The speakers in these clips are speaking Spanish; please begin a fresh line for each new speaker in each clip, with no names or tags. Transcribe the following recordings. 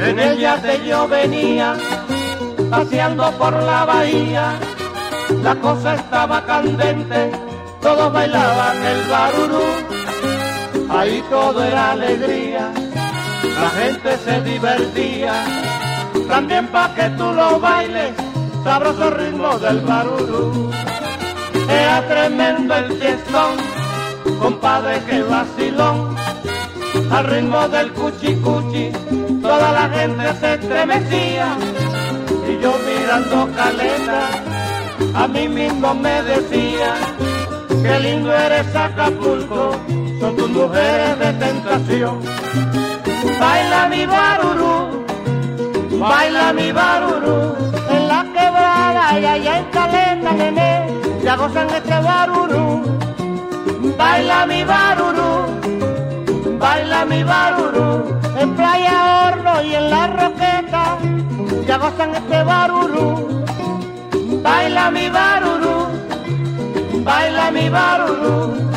En el yate yo venía, paseando por la bahía, la cosa estaba candente, todos bailaban el barurú, ahí todo era alegría, la gente se divertía, también pa' que tú lo bailes, sabroso ritmo del barurú. Era tremendo el fiestón, compadre que vacilón, al ritmo del cuchi cuchi, toda la gente se estremecía, y yo mirando Caleta, a mí mismo me decía, qué lindo eres Acapulco, son tus mujeres de tentación. Baila mi barurú, baila mi barurú, en la quebrada y allá en Caleta, nené, ya gozan este barurú. Baila mi barurú, baila mi barurú, en Playa Horno y en La Roqueta, ya gozan este barurú. Baila mi barurú, baila mi barurú.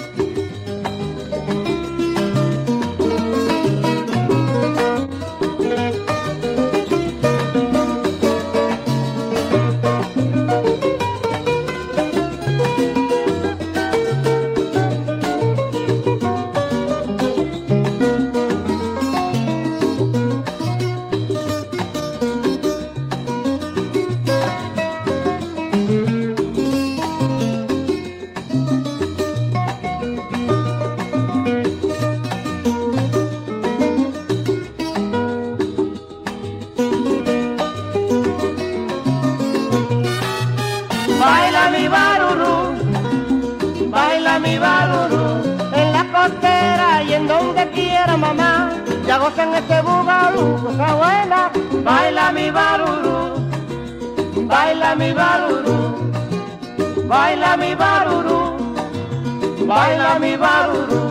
Baila mi barurú, baila mi barurú, en la costera y en donde quiera mamá, ya gozan este bugalú, cosa buena. Baila mi barurú, baila mi barurú, baila mi barurú, baila mi barurú.